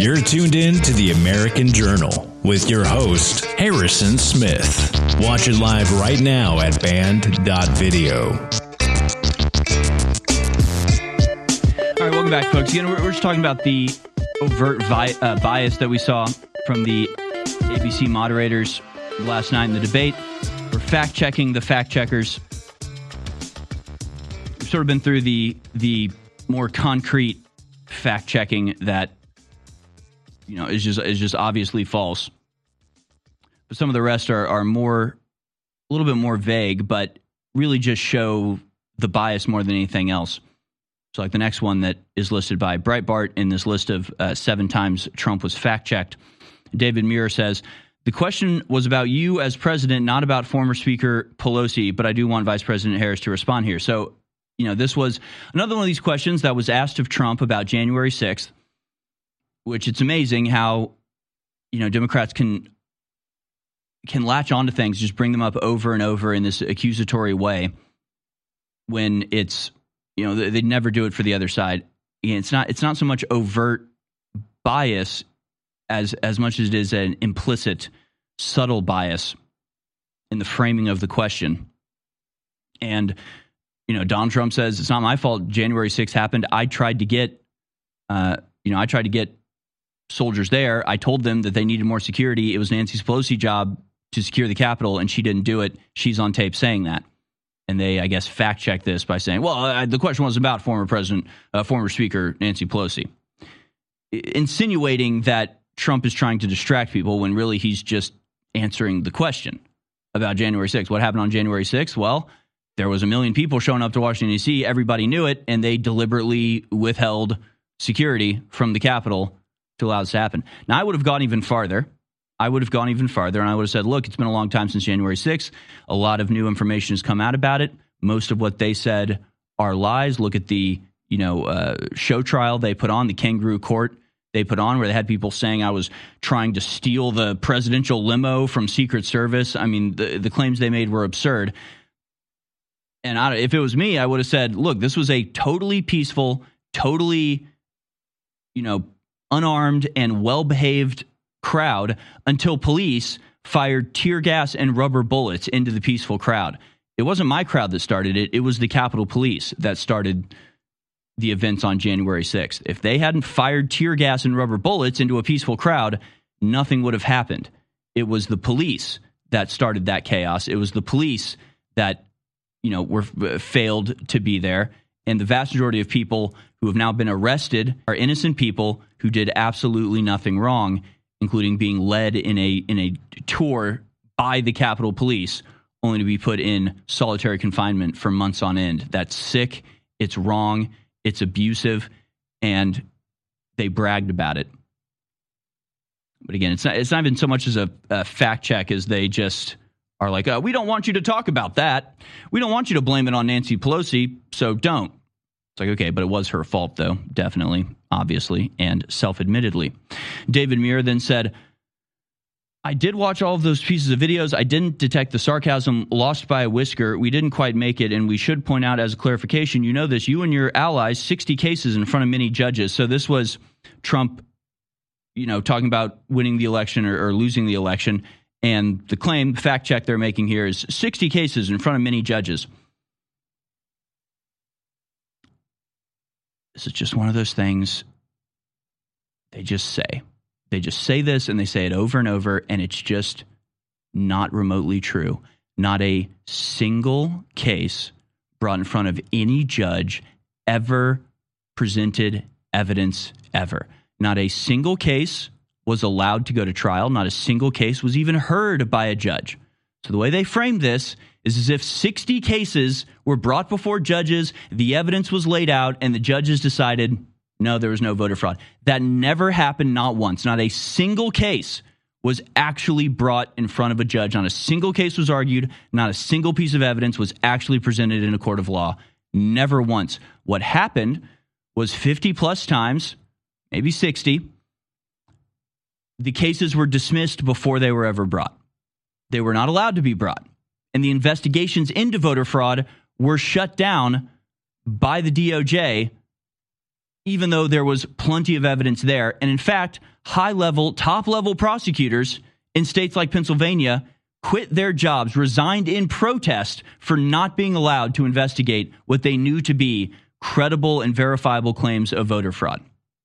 You're tuned in to the American Journal with your host, Harrison Smith. Watch it live right now at band.video. All right, welcome back, folks. Again, we're just talking about the overt bias that we saw from the ABC moderators last night in the debate. We're fact-checking the fact-checkers. We've sort of been through the more concrete fact-checking that, you know, is just obviously false. But some of the rest are more, a little bit more vague, but really just show the bias more than anything else. So like the next one that is listed by Breitbart in this list of 7 times Trump was fact-checked. David Muir says, the question was about you as president, not about former Speaker Pelosi, but I do want Vice President Harris to respond here. So, you know, this was another one of these questions that was asked of Trump about January 6th, which it's amazing how, you know, Democrats can latch onto things, just bring them up over and over in this accusatory way when it's, you know, they'd never do it for the other side. It's not so much overt bias as much as it is an implicit, subtle bias in the framing of the question. And, you know, Donald Trump says, it's not my fault January 6th happened. I tried to get soldiers there. I told them that they needed more security. It was Nancy Pelosi's job to secure the Capitol, and she didn't do it. She's on tape saying that. And they, I guess, fact-checked this by saying, well, the question wasn't about former Speaker Nancy Pelosi. Insinuating that Trump is trying to distract people when really he's just answering the question about January 6th. What happened on January 6th? Well, there was 1 million people showing up to Washington, D.C. Everybody knew it, and they deliberately withheld security from the Capitol to allow this to happen. Now, I would have gone even farther. And I would have said, look, it's been a long time since January 6th. A lot of new information has come out about it. Most of what they said are lies. Look at the, show trial they put on, the kangaroo court they put on, where they had people saying I was trying to steal the presidential limo from Secret Service. I mean, the claims they made were absurd. And if it was me, I would have said, look, this was a totally peaceful, totally, unarmed and well-behaved crowd until police fired tear gas and rubber bullets into the peaceful crowd. It wasn't my crowd that started it. It was the Capitol Police that started the events on January 6th. If they hadn't fired tear gas and rubber bullets into a peaceful crowd, nothing would have happened. It was the police that started that chaos. It was the police that, were failed to be there. And the vast majority of people who have now been arrested are innocent people who did absolutely nothing wrong, including being led in a tour by the Capitol Police, only to be put in solitary confinement for months on end. That's sick. It's wrong. It's abusive, and they bragged about it. But again, it's not even so much as a fact check as they just are like, we don't want you to talk about that. We don't want you to blame it on Nancy Pelosi, so don't. It's like, okay, but it was her fault, though, definitely, obviously, and self-admittedly. David Muir then said, I did watch all of those pieces of videos. I didn't detect the sarcasm lost by a whisker. We didn't quite make it, and we should point out as a clarification, you know this, you and your allies, 60 cases in front of many judges. So this was Trump, talking about winning the election or losing the election, and the claim, fact check they're making here is 60 cases in front of many judges. This is just one of those things they just say. They just say this and they say it over and over, and it's just not remotely true. Not a single case brought in front of any judge ever presented evidence ever. Not a single case was allowed to go to trial. Not a single case was even heard by a judge. So the way they framed this is as if 60 cases were brought before judges, the evidence was laid out, and the judges decided, no, there was no voter fraud. That never happened, not once. Not a single case was actually brought in front of a judge. Not a single case was argued. Not a single piece of evidence was actually presented in a court of law. Never once. What happened was 50 plus times, maybe 60, the cases were dismissed before they were ever brought. They were not allowed to be brought. And the investigations into voter fraud were shut down by the DOJ, even though there was plenty of evidence there. And in fact, high-level, top-level prosecutors in states like Pennsylvania quit their jobs, resigned in protest for not being allowed to investigate what they knew to be credible and verifiable claims of voter fraud.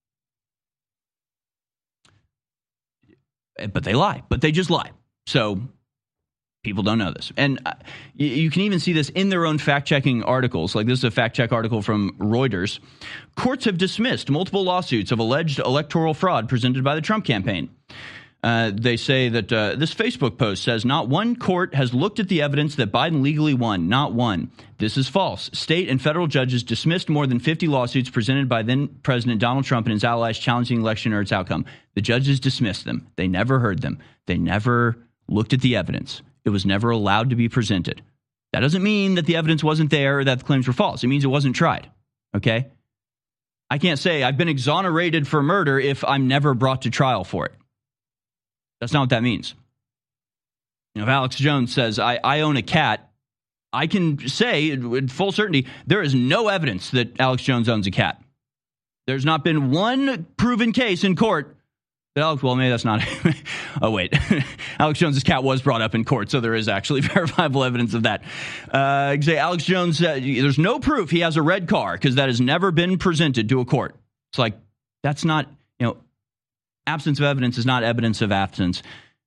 But they lie. But they just lie. So people don't know this. And you can even see this in their own fact-checking articles. Like this is a fact-check article from Reuters. Courts have dismissed multiple lawsuits of alleged electoral fraud presented by the Trump campaign. They say that this Facebook post says not one court has looked at the evidence that Biden legally won. Not one. This is false. State and federal judges dismissed more than 50 lawsuits presented by then President Donald Trump and his allies challenging the election or its outcome. The judges dismissed them. They never heard them. They never looked at the evidence. It was never allowed to be presented. That doesn't mean that the evidence wasn't there or that the claims were false. It means it wasn't tried. Okay? I can't say I've been exonerated for murder if I'm never brought to trial for it. That's not what that means. You know, if Alex Jones says, I own a cat, I can say with full certainty, there is no evidence that Alex Jones owns a cat. There's not been one proven case in court that Alex, well, maybe that's not. Oh, wait. Alex Jones's cat was brought up in court, so there is actually verifiable evidence of that. Say Alex Jones, there's no proof he has a red car because that has never been presented to a court. It's like, that's not, absence of evidence is not evidence of absence.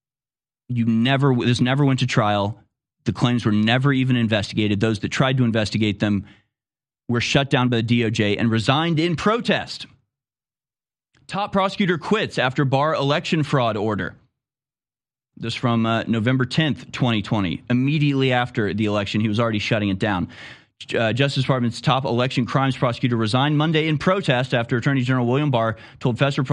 This never went to trial. The claims were never even investigated. Those that tried to investigate them were shut down by the DOJ and resigned in protest. Top prosecutor quits after Barr election fraud order. This from November 10th, 2020. Immediately after the election, he was already shutting it down. Justice Department's top election crimes prosecutor resigned Monday in protest after Attorney General William Barr told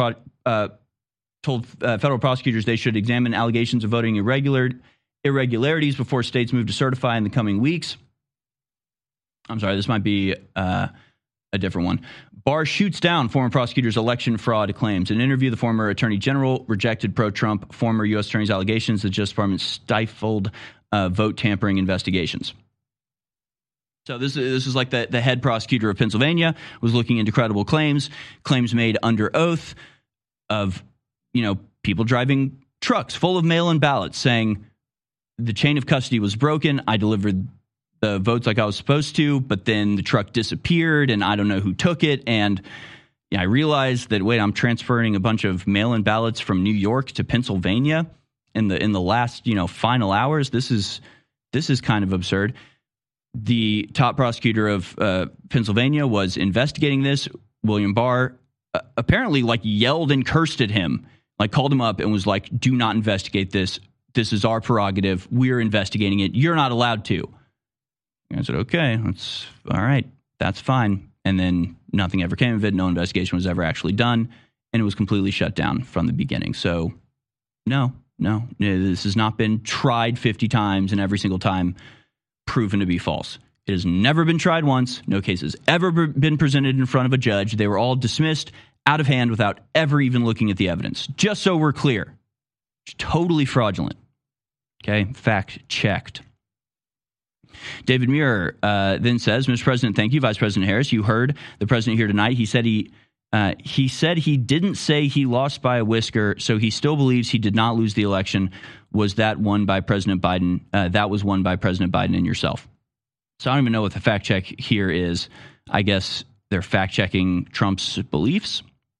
federal prosecutors they should examine allegations of voting irregularities before states move to certify in the coming weeks. I'm sorry, this might be a different one. Barr shoots down former prosecutors' election fraud claims. In an interview, the former attorney general rejected pro-Trump former U.S. attorney's allegations that the Justice Department stifled vote tampering investigations. So this is like the head prosecutor of Pennsylvania was looking into credible claims made under oath of people driving trucks full of mail-in ballots saying the chain of custody was broken. I delivered the votes like I was supposed to, but then the truck disappeared and I don't know who took it. And I realized that, wait, I'm transferring a bunch of mail-in ballots from New York to Pennsylvania in the last, final hours. This is kind of absurd. The top prosecutor of Pennsylvania was investigating this. William Barr apparently yelled and cursed at him. Called him up and was like, do not investigate this. This is our prerogative. We're investigating it. You're not allowed to. And I said, okay, that's all right. That's fine. And then nothing ever came of it. No investigation was ever actually done. And it was completely shut down from the beginning. So no, this has not been tried 50 times and every single time proven to be false. It has never been tried once. No case has ever been presented in front of a judge. They were all dismissed out of hand without ever even looking at the evidence. Just so we're clear. It's totally fraudulent. Okay, fact checked. David Muir then says, Mr. President, thank you. Vice President Harris, you heard the president here tonight. He said he didn't say he lost by a whisker, so he still believes he did not lose the election. Was that won by President Biden? That was won by President Biden and yourself. So I don't even know what the fact check here is. I guess they're fact checking Trump's beliefs,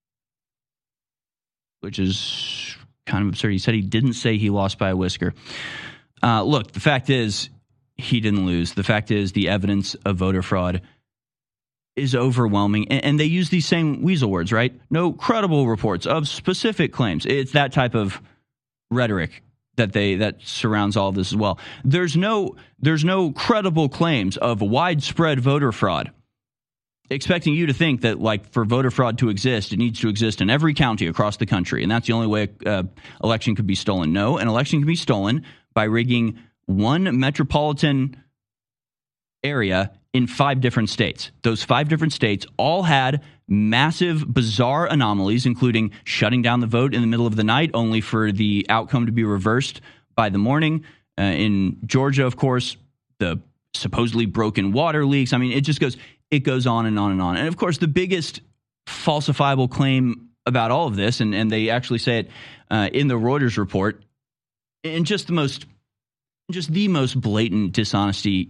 which is kind of absurd. He said he didn't say he lost by a whisker. Look, the fact is he didn't lose. The fact is the evidence of voter fraud is overwhelming. And they use these same weasel words, right? No credible reports of specific claims. It's that type of rhetoric that surrounds all of this as well. There's no credible claims of widespread voter fraud. Expecting you to think that, for voter fraud to exist, it needs to exist in every county across the country, and that's the only way election could be stolen. No, an election can be stolen by rigging one metropolitan area in 5 different states. Those 5 different states all had massive, bizarre anomalies, including shutting down the vote in the middle of the night, only for the outcome to be reversed by the morning. In Georgia, of course, the supposedly broken water leaks. I mean, it goes on and on and on. And of course, the biggest falsifiable claim about all of this, and they actually say it in the Reuters report, in just the most blatant dishonesty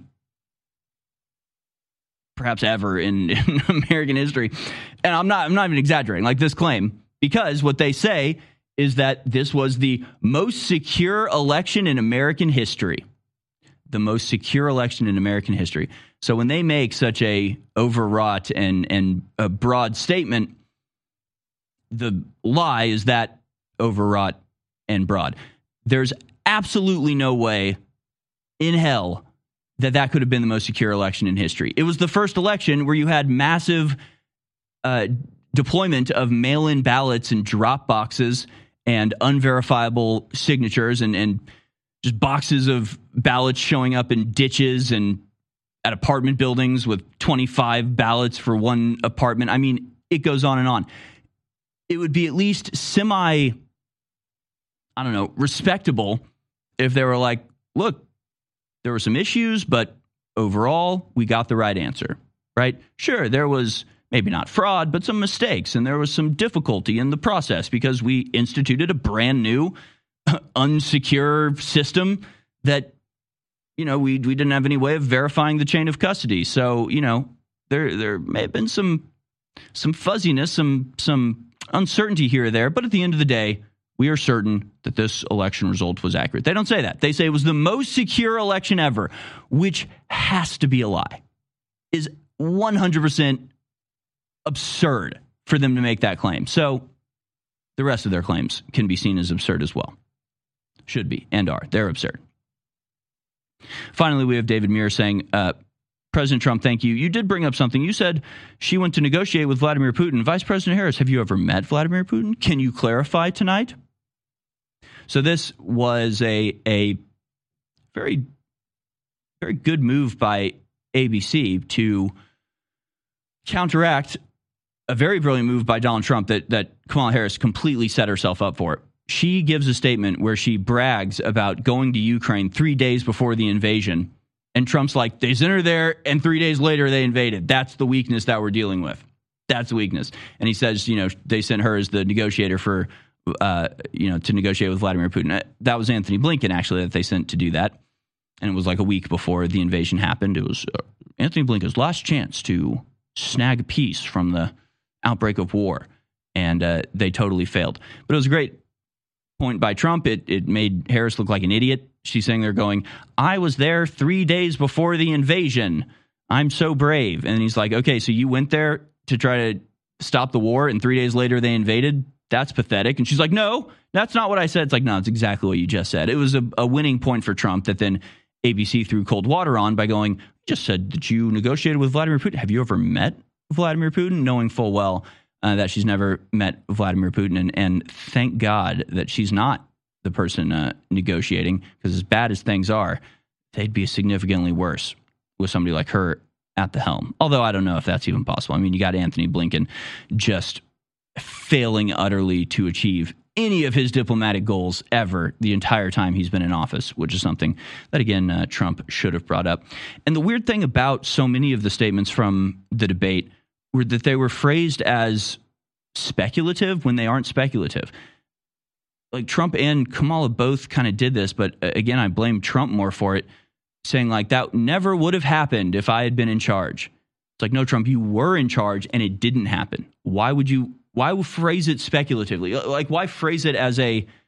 perhaps ever in American history. And I'm not even exaggerating, like this claim, because what they say is that this was the most secure election in American history. The most secure election in American history. So when they make such a overwrought and a broad statement, the lie is that overwrought and broad. There's absolutely no way in hell that could have been the most secure election in history. It was the first election where you had massive deployment of mail-in ballots and drop boxes and unverifiable signatures and just boxes of ballots showing up in ditches and at apartment buildings with 25 ballots for one apartment. I mean, it goes on and on. It would be at least respectable if they were like, look, there were some issues, but overall, we got the right answer, right? Sure, there was maybe not fraud, but some mistakes, and there was some difficulty in the process because we instituted a brand new, unsecure system that, we didn't have any way of verifying the chain of custody. So, there may have been some fuzziness, some uncertainty here or there, but at the end of the day, we are certain that this election result was accurate. They don't say that. They say it was the most secure election ever, which has to be a lie. Is 100% absurd for them to make that claim. So the rest of their claims can be seen as absurd as well. Should be and are. They're absurd. Finally, we have David Muir saying, President Trump, thank you. You did bring up something. You said she went to negotiate with Vladimir Putin. Vice President Harris, have you ever met Vladimir Putin? Can you clarify tonight? So this was a very, very good move by ABC to counteract a very brilliant move by Donald Trump that Kamala Harris completely set herself up for. She gives a statement where she brags about going to Ukraine 3 days before the invasion. And Trump's like, they sent her there, and 3 days later they invaded. That's the weakness that we're dealing with. That's the weakness. And he says, they sent her as the negotiator for, to negotiate with Vladimir Putin. That was Anthony Blinken, actually, that they sent to do that. And it was like a week before the invasion happened. It was Anthony Blinken's last chance to snag peace from the outbreak of war. And they totally failed. But it was a great point by Trump. It made Harris look like an idiot. She's saying they're going, I was there 3 days before the invasion. I'm so brave. And he's like, okay, so you went there to try to stop the war and 3 days later they invaded? That's pathetic. And she's like, no, that's not what I said. It's like, no, it's exactly what you just said. It was a winning point for Trump that then ABC threw cold water on by going, just said that you negotiated with Vladimir Putin. Have you ever met Vladimir Putin? Knowing full well that she's never met Vladimir Putin. And thank God that she's not the person negotiating, because as bad as things are, they'd be significantly worse with somebody like her at the helm. Although I don't know if that's even possible. I mean, you got Anthony Blinken just failing utterly to achieve any of his diplomatic goals ever the entire time he's been in office, which is something that, again, Trump should have brought up. And the weird thing about so many of the statements from the debate were that they were phrased as speculative when they aren't speculative. Like Trump and Kamala both kind of did this, but again, I blame Trump more for it, saying like that never would have happened if I had been in charge. It's like, no, Trump, you were in charge and it didn't happen. Why phrase it speculatively? Like, why phrase it as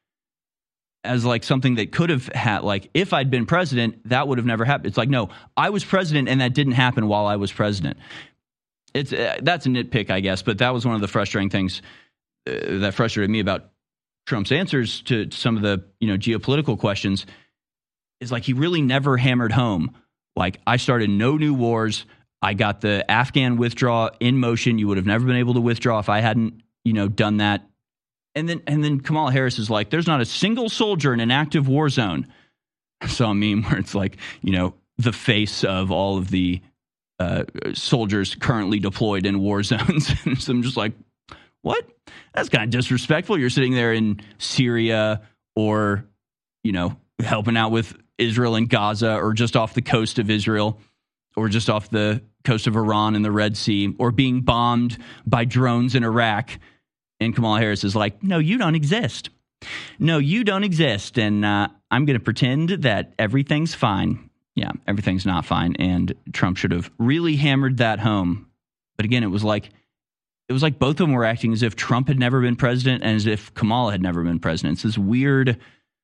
like something that could have had, like, if I'd been president, that would have never happened. It's like, no, I was president and that didn't happen while I was president. It's that's a nitpick, I guess, but that was one of the frustrating things that frustrated me about Trump's answers to some of the, geopolitical questions, is like he really never hammered home. Like, I started no new wars. I got the Afghan withdrawal in motion. You would have never been able to withdraw if I hadn't, done that. And then Kamala Harris is like, there's not a single soldier in an active war zone. I saw a meme where it's like, the face of all of the soldiers currently deployed in war zones. And so I'm just like, what? That's kind of disrespectful. You're sitting there in Syria or, helping out with Israel and Gaza, or just off the coast of Israel, or just off the coast of Iran in the Red Sea, or being bombed by drones in Iraq. And Kamala Harris is like, no, you don't exist. No, you don't exist. And I'm going to pretend that everything's fine. Yeah, everything's not fine. And Trump should have really hammered that home. But again, it was like both of them were acting as if Trump had never been president and as if Kamala had never been president. It's this weird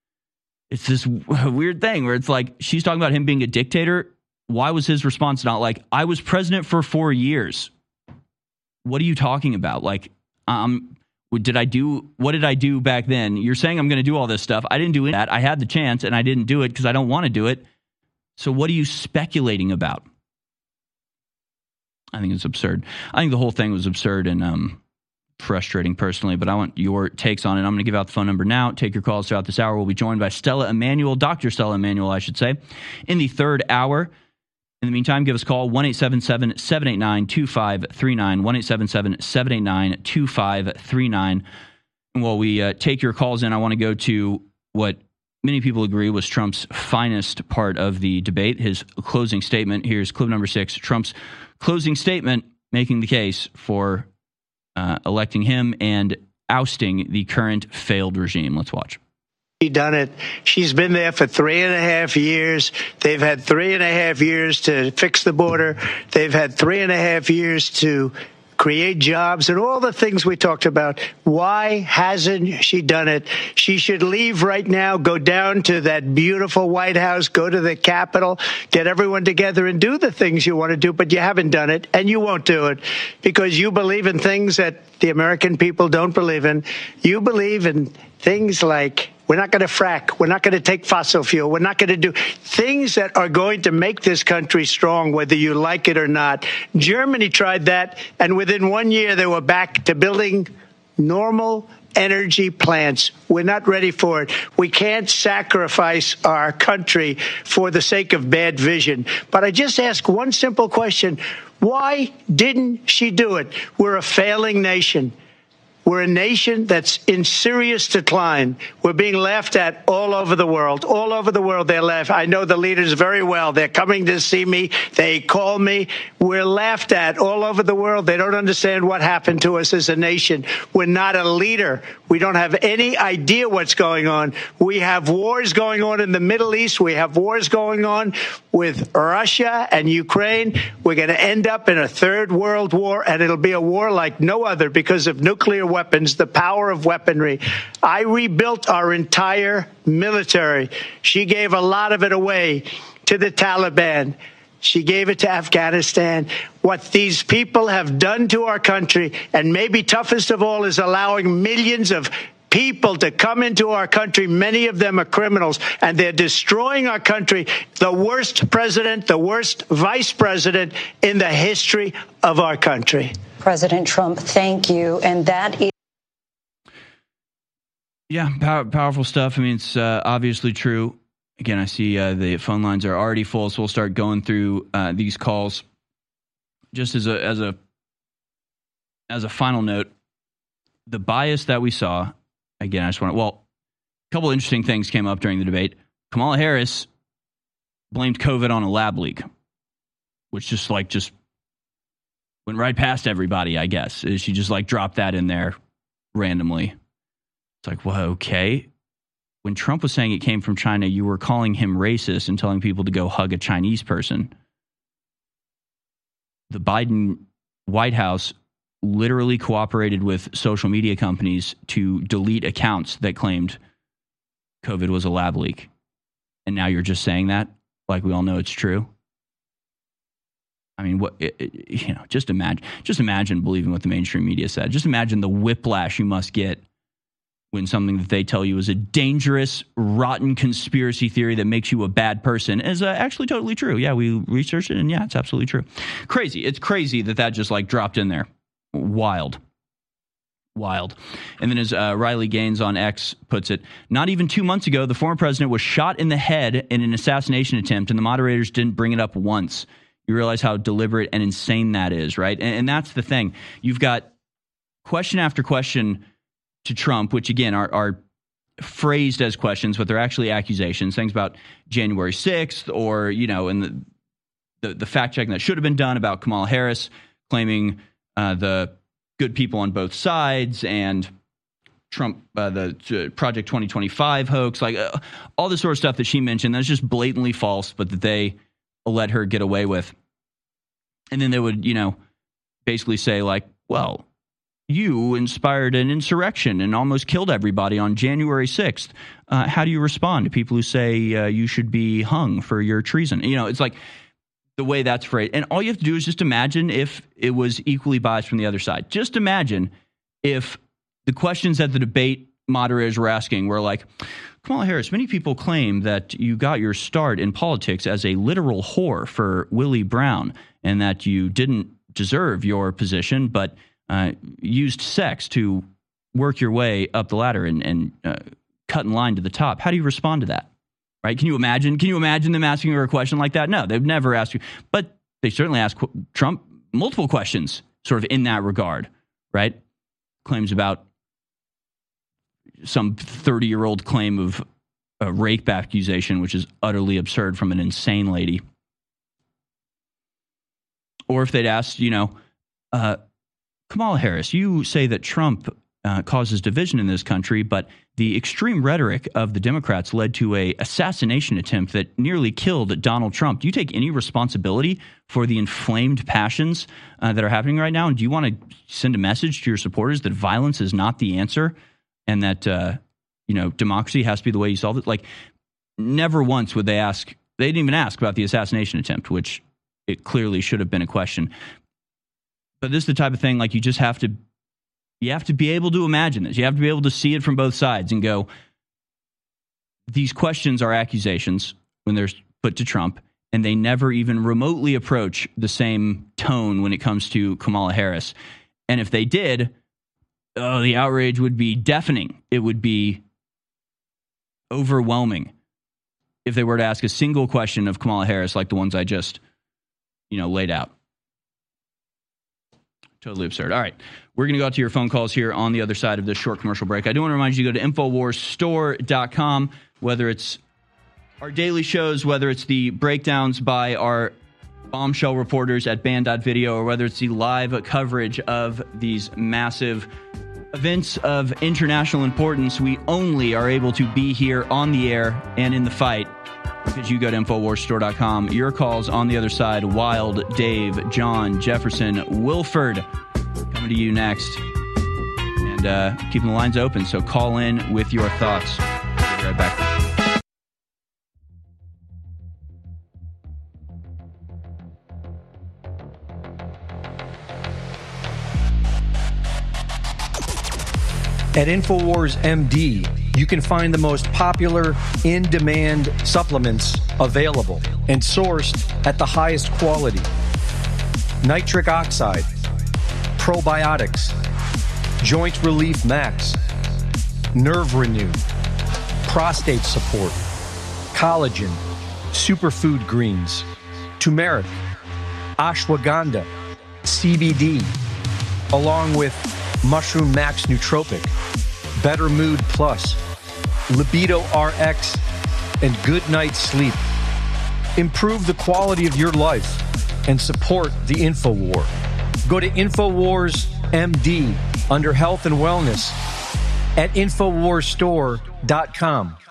thing where it's like she's talking about him being a dictator. Why was his response not like, I was president for 4 years? What are you talking about? Like, what did I do back then? You're saying I'm going to do all this stuff. I didn't do that. I had the chance and I didn't do it because I don't want to do it. So what are you speculating about? I think it's absurd. I think the whole thing was absurd and frustrating personally, but I want your takes on it. I'm going to give out the phone number now. Take your calls throughout this hour. We'll be joined by Stella Immanuel, Dr. Stella Immanuel, I should say, in the third hour. In the meantime, give us a call, 1-877-789-2539, 1-877-789-2539. And while we take your calls in, I want to go to what many people agree was Trump's finest part of the debate, his closing statement. Here's clip number 6, Trump's closing statement making the case for electing him and ousting the current failed regime. Let's watch. Done it. She's been there for 3.5 years. They've had 3.5 years to fix the border. They've had 3.5 years to create jobs and all the things we talked about. Why hasn't she done it? She should leave right now, go down to that beautiful White House, go to the Capitol, get everyone together and do the things you want to do, but you haven't done it and you won't do it because you believe in things that the American people don't believe in. You believe in things like we're not going to frack. We're not going to take fossil fuel. We're not going to do things that are going to make this country strong, whether you like it or not. Germany tried that, and within 1 year, they were back to building normal energy plants. We're not ready for it. We can't sacrifice our country for the sake of bad vision. But I just ask one simple question. Why didn't she do it? We're a failing nation. We're a nation that's in serious decline. We're being laughed at all over the world. All over the world, they're laughed. I know the leaders very well. They're coming to see me. They call me. We're laughed at all over the world. They don't understand what happened to us as a nation. We're not a leader. We don't have any idea what's going on. We have wars going on in the Middle East. We have wars going on with Russia and Ukraine. We're going to end up in a third world war, and it'll be a war like no other because of nuclear weapons, the power of weaponry. I rebuilt our entire military. She gave a lot of it away to the Taliban. She gave it to Afghanistan. What these people have done to our country, and maybe toughest of all, is allowing millions of people to come into our country. Many of them are criminals, and they're destroying our country. The worst president, the worst vice president in the history of our country. President Trump, thank you. And that is. Yeah, powerful stuff. I mean, it's obviously true. Again, I see the phone lines are already full, so we'll start going through these calls. Just as a final note, the bias that we saw, again, I just want to, a couple interesting things came up during the debate. Kamala Harris blamed COVID on a lab leak, which just went right past everybody, I guess. She just dropped that in there randomly. It's like, well, okay. When Trump was saying it came from China, you were calling him racist and telling people to go hug a Chinese person. The Biden White House literally cooperated with social media companies to delete accounts that claimed COVID was a lab leak. And now you're just saying that like we all know it's true. I mean, just imagine believing what the mainstream media said. Just imagine the whiplash you must get when something that they tell you is a dangerous, rotten conspiracy theory that makes you a bad person is actually totally true. Yeah, we researched it, and yeah, it's absolutely true. Crazy. It's crazy that just dropped in there. Wild. And then as Riley Gaines on X puts it, not even 2 months ago, the former president was shot in the head in an assassination attempt, and the moderators didn't bring it up once. You realize how deliberate and insane that is, right? And that's the thing. You've got question after question to Trump, which again are phrased as questions, but they're actually accusations. Things about January 6th or, and the fact checking that should have been done about Kamala Harris claiming the good people on both sides and Trump, the Project 2025 hoax, like all this sort of stuff that she mentioned that's just blatantly false, but that they let her get away with. And then they would, basically say like, well, you inspired an insurrection and almost killed everybody on January 6th. How do you respond to people who say you should be hung for your treason? It's like the way that's phrased. And all you have to do is just imagine if it was equally biased from the other side. Just imagine if the questions that the debate moderators were asking were like, Kamala Harris, many people claim that you got your start in politics as a literal whore for Willie Brown and that you didn't deserve your position, but used sex to work your way up the ladder and cut in line to the top. How do you respond to that? Right? Can you imagine them asking her a question like that? No, they've never asked you. But they certainly asked Trump multiple questions sort of in that regard, right? Claims about some 30-year-old claim of a rape accusation, which is utterly absurd from an insane lady. Or if they'd asked, Kamala Harris, you say that Trump causes division in this country, but the extreme rhetoric of the Democrats led to an assassination attempt that nearly killed Donald Trump. Do you take any responsibility for the inflamed passions that are happening right now? And do you want to send a message to your supporters that violence is not the answer and that, democracy has to be the way you solve it? Like, never once would they ask. They didn't even ask about the assassination attempt, which it clearly should have been a question. But this is the type of thing, like, you have to be able to imagine this. You have to be able to see it from both sides and go, these questions are accusations when they're put to Trump, and they never even remotely approach the same tone when it comes to Kamala Harris. And if they did, the outrage would be deafening. It would be overwhelming if they were to ask a single question of Kamala Harris like the ones I just, laid out. Totally absurd. All right. We're going to go out to your phone calls here on the other side of this short commercial break. I do want to remind you to go to InfoWarsStore.com, whether it's our daily shows, whether it's the breakdowns by our bombshell reporters at Band.video, or whether it's the live coverage of these massive events of international importance. We only are able to be here on the air and in the fight because you go to InfoWarsStore.com. Your calls on the other side: Wild, Dave, John, Jefferson, Wilford, coming to you next. And keeping the lines open, so call in with your thoughts. We'll be right back. At InfoWars MD, you can find the most popular in-demand supplements available and sourced at the highest quality. Nitric oxide, probiotics, joint relief max, nerve renew, prostate support, collagen, superfood greens, turmeric, ashwagandha, CBD, along with Mushroom Max Nootropic, Better Mood Plus, Libido RX, and Good Night Sleep. Improve the quality of your life and support the InfoWar. Go to InfoWars MD under Health and Wellness at InfoWarsStore.com.